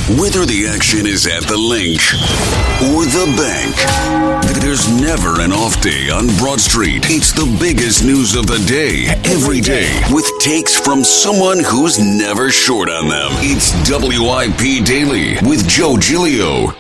Whether the action is at the link or the bank, there's never an off day on Broad Street. It's the biggest news of the day, every day, with takes from someone who's never short on them. It's WIP Daily with Joe Giglio.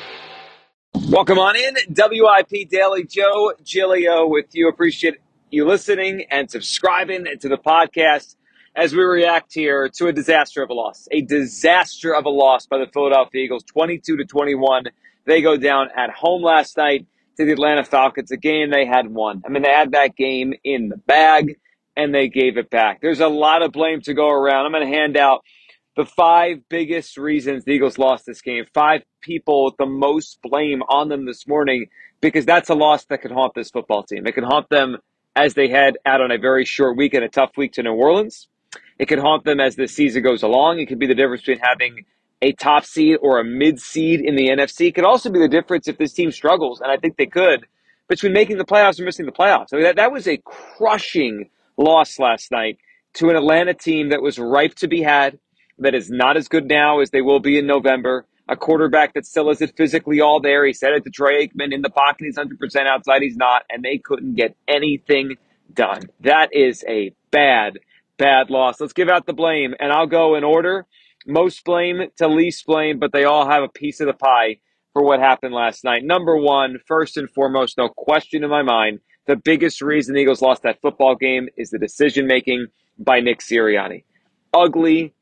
Welcome on in, WIP Daily. Joe Giglio with you. Appreciate you listening and subscribing to the podcast as we react here to a disaster of a loss. A disaster of a loss by the Philadelphia Eagles, 22-21. They go down at home last night to the Atlanta Falcons, a game they had won. I mean, they had that game in the bag, and they gave it back. There's a lot of blame to go around. I'm going to hand out the 5 biggest reasons the Eagles lost this game. 5 people with the most blame on them this morning, because that's a loss that could haunt this football team. It can haunt them as they head out on a very short week and a tough week to New Orleans. It could haunt them as the season goes along. It could be the difference between having a top seed or a mid seed in the NFC. It could also be the difference if this team struggles, and I think they could, between making the playoffs and missing the playoffs. I mean, that was a crushing loss last night to an Atlanta team that was ripe to be had, that is not as good now as they will be in November. A quarterback that still isn't physically all there. He said it to Troy Aikman, in the pocket he's 100%, outside he's not, and they couldn't get anything done. That is a bad loss. Let's give out the blame, and I'll go in order. Most blame to least blame, but they all have a piece of the pie for what happened last night. Number one, first and foremost, no question in my mind, the biggest reason the Eagles lost that football game is the decision-making by Nick Sirianni. Ugly,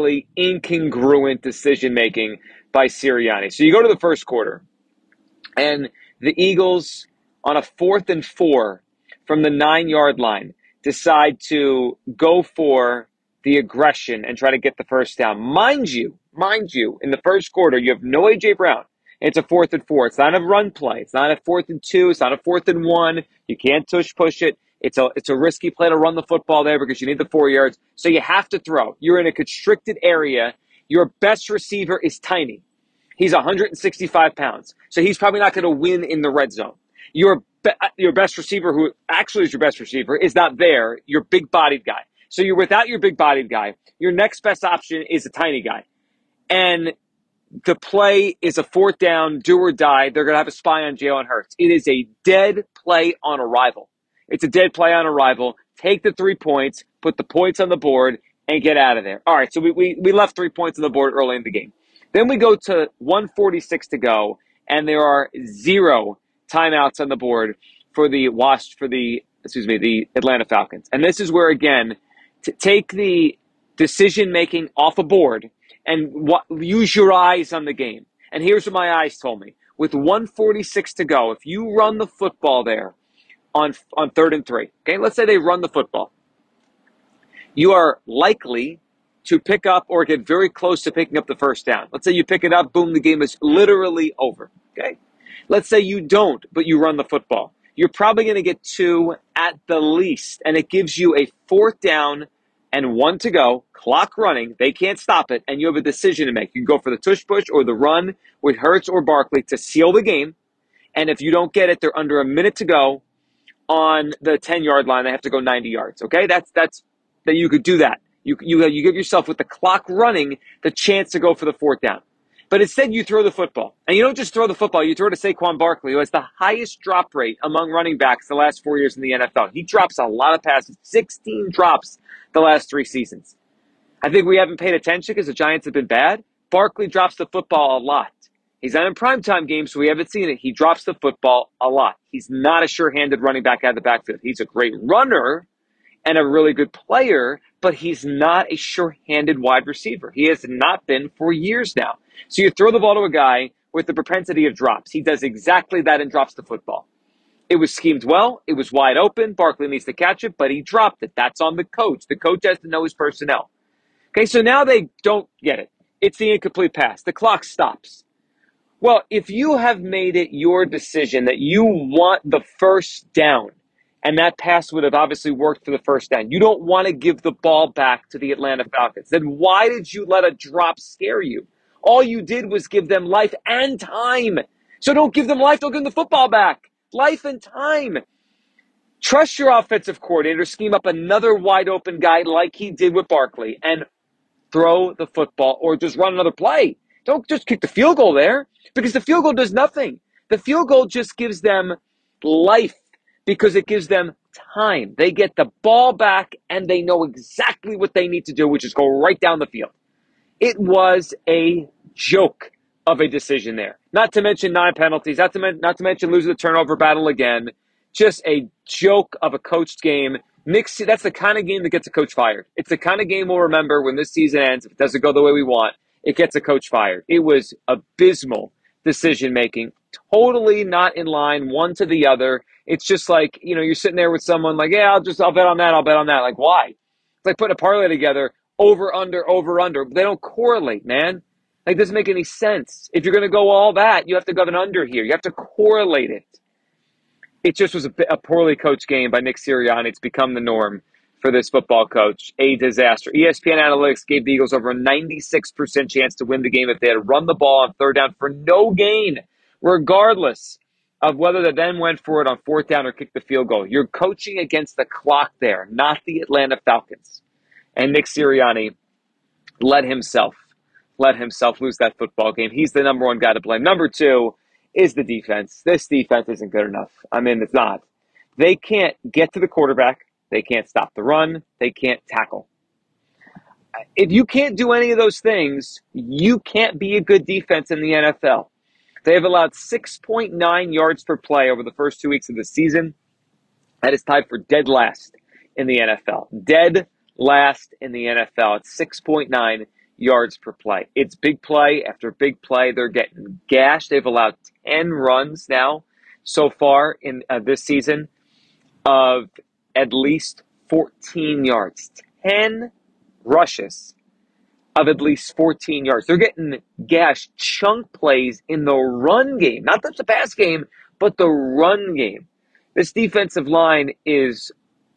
incongruent decision-making by Sirianni. So you go to the first quarter, and the Eagles, on a 4th and 4 from the 9-yard line, decide to go for the aggression and try to get the first down. Mind you, in the first quarter, you have no A.J. Brown. It's a 4th and 4. It's not a run play. It's not a 4th and 2. It's not a 4th and 1. You can't push it. It's a risky play to run the football there because you need the 4 yards. So you have to throw. You're in a constricted area. Your best receiver is tiny. He's 165 pounds. So he's probably not going to win in the red zone. Your best receiver, who actually is your best receiver, is not there. Your big-bodied guy. So you're without your big-bodied guy. Your next best option is a tiny guy. And the play is a 4th down, do or die. They're going to have a spy on Jalen Hurts. It is a dead play on arrival. It's a dead play on arrival. Take the 3 points, put the points on the board, and get out of there. All right, so we left 3 points on the board early in the game. Then we go to 1:46 to go, and there are 0 timeouts on the board for the Atlanta Falcons. And this is where, again, to take the decision-making off a board and use your eyes on the game. And here's what my eyes told me. With 1:46 to go, if you run the football there on 3rd and 3, okay, let's say they run the football, you are likely to pick up or get very close to picking up the first down. Let's say you pick it up, boom, the game is literally over, okay? Let's say you don't, but you run the football. You're probably going to get 2 at the least, and it gives you a 4th down and 1 to go, clock running. They can't stop it, and you have a decision to make. You can go for the tush-push or the run with Hurts or Barkley to seal the game, and if you don't get it, they're under a minute to go on the 10-yard line. They have to go 90 yards, okay? That's that you could do that. You give yourself, with the clock running, the chance to go for the 4th down. But instead, you throw the football. And you don't just throw the football. You throw to Saquon Barkley, who has the highest drop rate among running backs the last 4 years in the NFL. He drops a lot of passes, 16 drops the last 3 seasons. I think we haven't paid attention because the Giants have been bad. Barkley drops the football a lot. He's not in primetime games, so we haven't seen it. He drops the football a lot. He's not a sure-handed running back out of the backfield. He's a great runner and a really good player, but he's not a sure-handed wide receiver. He has not been for years now. So you throw the ball to a guy with the propensity of drops. He does exactly that and drops the football. It was schemed well. It was wide open. Barkley needs to catch it, but he dropped it. That's on the coach. The coach has to know his personnel. Okay, so now they don't get it. It's the incomplete pass. The clock stops. Well, if you have made it your decision that you want the first down, and that pass would have obviously worked for the first down, you don't want to give the ball back to the Atlanta Falcons, then why did you let a drop scare you? All you did was give them life and time. So don't give them life, don't give them the football back. Life and time. Trust your offensive coordinator, scheme up another wide open guy like he did with Barkley, and throw the football or just run another play. Don't just kick the field goal there, because the field goal does nothing. The field goal just gives them life because it gives them time. They get the ball back and they know exactly what they need to do, which is go right down the field. It was a joke of a decision there. Not to mention 9 penalties, not to mention losing the turnover battle again. Just a joke of a coached game. That's the kind of game that gets a coach fired. It's the kind of game we'll remember when this season ends. If it doesn't go the way we want, it gets a coach fired. It was abysmal decision-making, totally not in line one to the other. It's just like, you're sitting there with someone like, yeah, I'll bet on that. Like, why? It's like putting a parlay together, over, under. They don't correlate, man. Like, it doesn't make any sense. If you're going to go all that, you have to go an under here. You have to correlate it. It just was a poorly coached game by Nick Sirianni. It's become the norm for this football coach. A disaster. ESPN Analytics gave the Eagles over a 96% chance to win the game if they had run the ball on third down for no gain, regardless of whether they then went for it on fourth down or kicked the field goal. You're coaching against the clock there, not the Atlanta Falcons. And Nick Sirianni let himself lose that football game. He's the number one guy to blame. Number two is the defense. This defense isn't good enough. I mean, it's not. They can't get to the quarterback. They can't stop the run. They can't tackle. If you can't do any of those things, you can't be a good defense in the NFL. They have allowed 6.9 yards per play over the first 2 weeks of the season. That is tied for dead last in the NFL. Dead last in the NFL. It's 6.9 yards per play. It's big play after big play. They're getting gashed. They've allowed 10 runs now so far in this season of at least 14 yards. 10 rushes of at least 14 yards. They're getting gashed chunk plays in the run game. Not just the pass game, but the run game. This defensive line is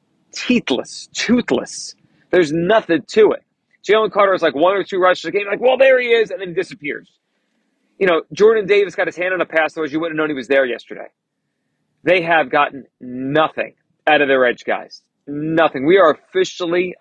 toothless. There's nothing to it. Jalen Carter has like 1 or 2 rushes a game. Like, well, there he is, and then he disappears. Jordan Davis got his hand on a pass, otherwise you wouldn't have known he was there yesterday. They have gotten nothing out of their edge guys. Nothing. We are officially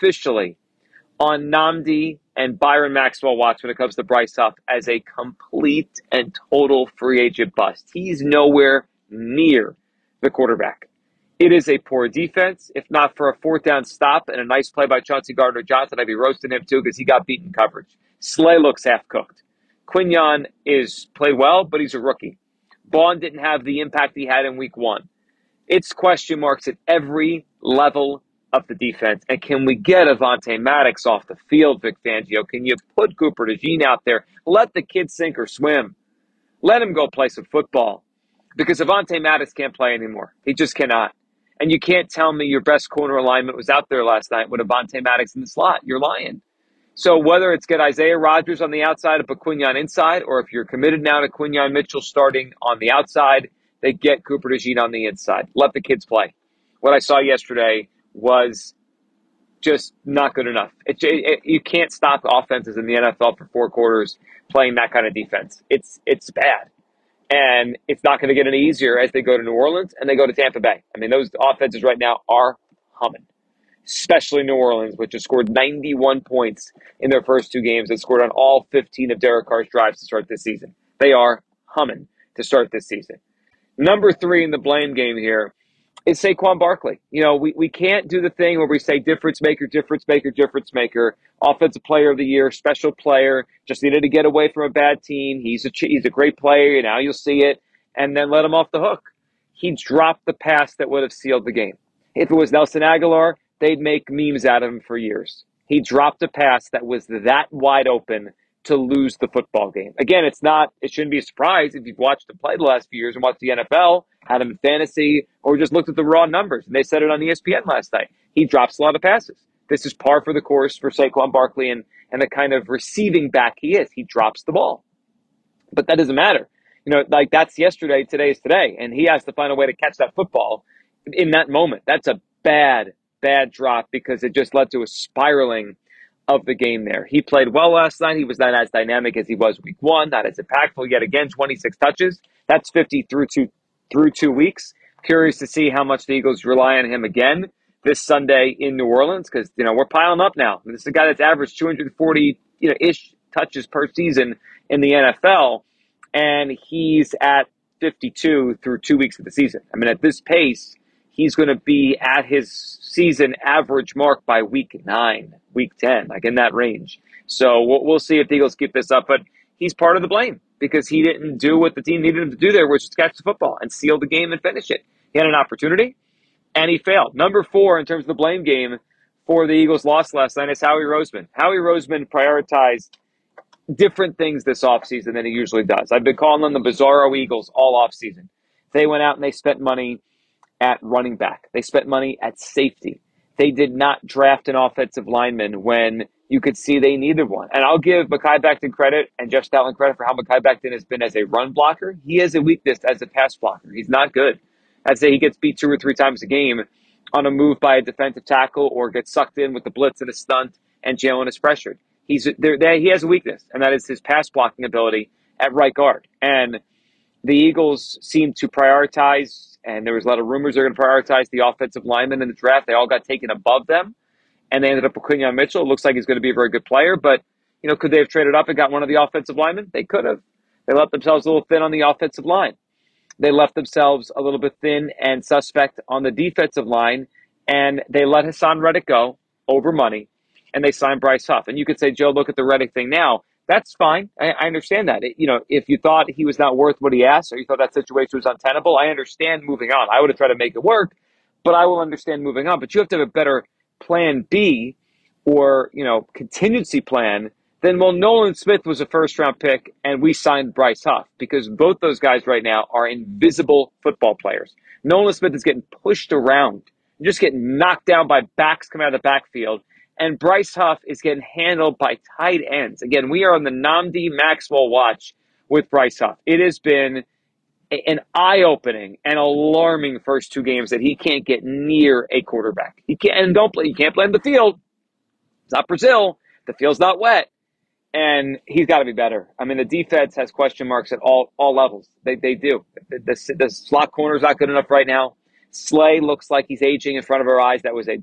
on Nnamdi and Byron Maxwell watch when it comes to Bryce Huff as a complete and total free agent bust. He's nowhere near the quarterback. It is a poor defense. If not for a fourth down stop and a nice play by Chauncey Gardner-Johnson, I'd be roasting him too because he got beaten coverage. Slay looks half-cooked. Quinyon is played well, but he's a rookie. Vaughn didn't have the impact he had in week 1. It's question marks at every level of the defense. And can we get Avonte Maddox off the field, Vic Fangio? Can you put Cooper DeJean out there? Let the kid sink or swim. Let him go play some football. Because Avonte Maddox can't play anymore. He just cannot. And you can't tell me your best corner alignment was out there last night with Avonte Maddox in the slot. You're lying. So whether it's get Isaiah Rodgers on the outside and put Quinyon inside, or if you're committed now to Quinyon Mitchell starting on the outside, they get Cooper DeJean on the inside. Let the kids play. What I saw yesterday was just not good enough. You can't stop offenses in the NFL for 4 quarters playing that kind of defense. It's bad. And it's not going to get any easier as they go to New Orleans and they go to Tampa Bay. I mean, those offenses right now are humming, especially New Orleans, which has scored 91 points in their first 2 games. They scored on all 15 of Derek Carr's drives to start this season. They are humming to start this season. Number 3 in the blame game here is Saquon Barkley. We can't do the thing where we say difference maker, offensive player of the year, special player, just needed to get away from a bad team. He's a great player. Now you'll see it, and then let him off the hook. He dropped the pass that would have sealed the game. If it was Nelson Aguilar, they'd make memes out of him for years. He dropped a pass that was that wide open to lose the football game. Again, it shouldn't be a surprise if you've watched him play the last few years and watched the NFL, had him in fantasy, or just looked at the raw numbers. And they said it on ESPN last night. He drops a lot of passes. This is par for the course for Saquon Barkley and the kind of receiving back he is. He drops the ball. But that doesn't matter. That's yesterday, today is today. And he has to find a way to catch that football in that moment. That's a bad drop because it just led to a spiraling of the game there. He played well last night. He was not as dynamic as he was week 1, not as impactful yet again, 26 touches. That's 50 through 2 weeks. Curious to see how much the Eagles rely on him again this Sunday in New Orleans because, we're piling up now. This is a guy that's averaged 240, ish touches per season in the NFL, and he's at 52 through 2 weeks of the season. I mean, at this pace, he's going to be at his season average mark by week 9, week 10, like in that range. So we'll see if the Eagles keep this up, but he's part of the blame because he didn't do what the team needed him to do there, which was catch the football and seal the game and finish it. He had an opportunity, and he failed. Number 4 in terms of the blame game for the Eagles' loss last night is Howie Roseman. Howie Roseman prioritized different things this offseason than he usually does. I've been calling them the Bizarro Eagles all offseason. They went out and they spent money at running back. They spent money at safety. They did not draft an offensive lineman when you could see they needed one. And I'll give Mekhi Becton credit and Jeff Stoutland credit for how Mekhi Becton has been as a run blocker. He has a weakness as a pass blocker. He's not good. I'd say he gets beat 2 or 3 times a game on a move by a defensive tackle or gets sucked in with the blitz and a stunt and Jalen is pressured. He has a weakness, and that is his pass blocking ability at right guard. And the Eagles seem to prioritize, and there was a lot of rumors they're going to prioritize the offensive linemen in the draft. They all got taken above them, and they ended up with Quinyon Mitchell. It looks like he's going to be a very good player, but could they have traded up and got one of the offensive linemen? They could have. They left themselves a little thin on the offensive line. They left themselves a little bit thin and suspect on the defensive line, and they let Hassan Reddick go over money, and they signed Bryce Huff. And you could say, Joe, look at the Reddick thing now. That's fine. I understand that. If you thought he was not worth what he asked or you thought that situation was untenable, I understand moving on. I would have tried to make it work, but I will understand moving on. But you have to have a better plan B or, contingency plan than, well, Nolan Smith was a first-round pick and we signed Bryce Huff, because both those guys right now are invisible football players. Nolan Smith is getting pushed around, just getting knocked down by backs coming out of the backfield. And Bryce Huff is getting handled by tight ends. Again, we are on the Nnamdi Maxwell watch with Bryce Huff. It has been an eye-opening and alarming first 2 games that he can't get near a quarterback. You can't blame the field. It's not Brazil. The field's not wet. And he's got to be better. I mean, the defense has question marks at all levels. They do. The slot corner's not good enough right now. Slay looks like he's aging in front of our eyes. That was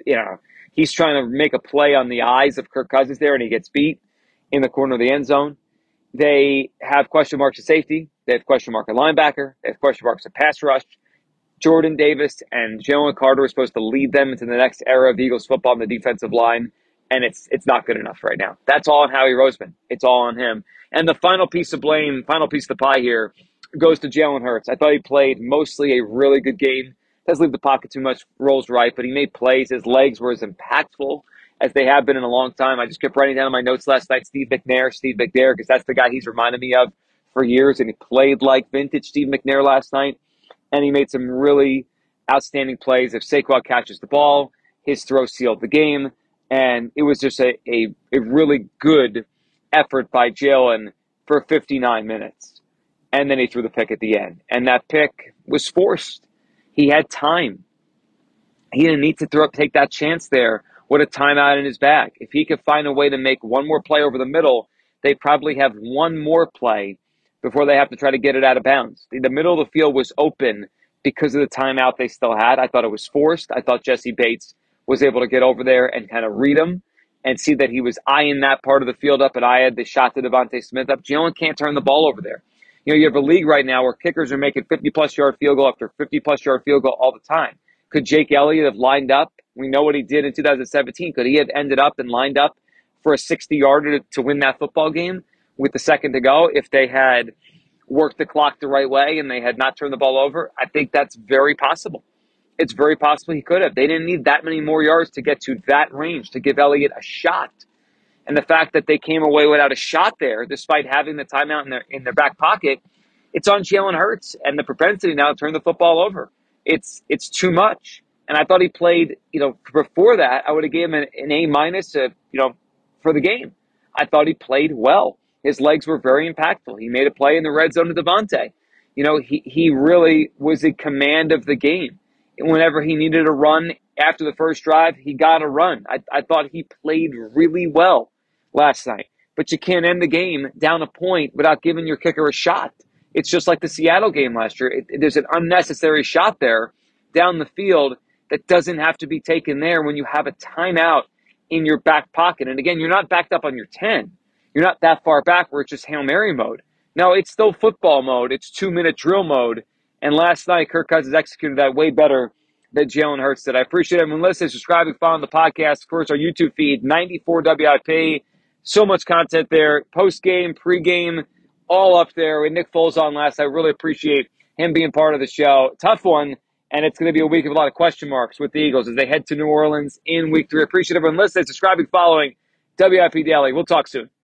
he's trying to make a play on the eyes of Kirk Cousins there, and he gets beat in the corner of the end zone. They have question marks at safety. They have question mark at linebacker. They have question marks at pass rush. Jordan Davis and Jalen Carter are supposed to lead them into the next era of Eagles football on the defensive line, and it's not good enough right now. That's all on Howie Roseman. It's all on him. And the final piece of blame, final piece of the pie here, goes to Jalen Hurts. I thought he played mostly a really good game. Doesn't leave the pocket too much, rolls right, but he made plays. His legs were as impactful as they have been in a long time. I just kept writing down in my notes last night, Steve McNair, because that's the guy he's reminded me of for years, and he played like vintage Steve McNair last night, and he made some really outstanding plays. If Saquon catches the ball, his throw sealed the game, and it was just a really good effort by Jalen for 59 minutes. And then he threw the pick at the end, and that pick was forced. He had time. He didn't need to take that chance there with a timeout in his bag. If he could find a way to make one more play over the middle, they probably have one more play before they have to try to get it out of bounds. The middle of the field was open because of the timeout they still had. I thought it was forced. I thought Jesse Bates was able to get over there and kind of read him and see that he was eyeing that part of the field up, and I had the shot to Devontae Smith up. Jalen can't turn the ball over there. You have a league right now where kickers are making 50-plus yard field goal after 50-plus yard field goal all the time. Could Jake Elliott have lined up? We know what he did in 2017. Could he have ended up and lined up for a 60-yarder to win that football game with the second to go if they had worked the clock the right way and they had not turned the ball over? I think that's very possible. It's very possible he could have. They didn't need that many more yards to get to that range to give Elliott a shot. And the fact that they came away without a shot there, despite having the timeout in their back pocket, it's on Jalen Hurts and the propensity now to turn the football over. It's too much. And I thought he played, before that, I would have given him an A- for the game. I thought he played well. His legs were very impactful. He made a play in the red zone to Devontae. He really was in command of the game. Whenever he needed a run after the first drive, he got a run. I thought he played really well last night. But you can't end the game down a point without giving your kicker a shot. It's just like the Seattle game last year. There's an unnecessary shot there down the field that doesn't have to be taken there when you have a timeout in your back pocket. And again, you're not backed up on your 10. you're not that far back where it's just Hail Mary mode. No, it's still football mode. It's 2-minute drill mode. And last night, Kirk Cousins executed that way better than Jalen Hurts did. I appreciate everyone listening, subscribing, following the podcast. Of course, our YouTube feed, 94 WIP. So much content there. Post-game, pre-game, all up there. With Nick Foles on last, I really appreciate him being part of the show. Tough one, and it's going to be a week of a lot of question marks with the Eagles as they head to New Orleans in week 3. I appreciate everyone listening, subscribing, following WIP Daily. We'll talk soon.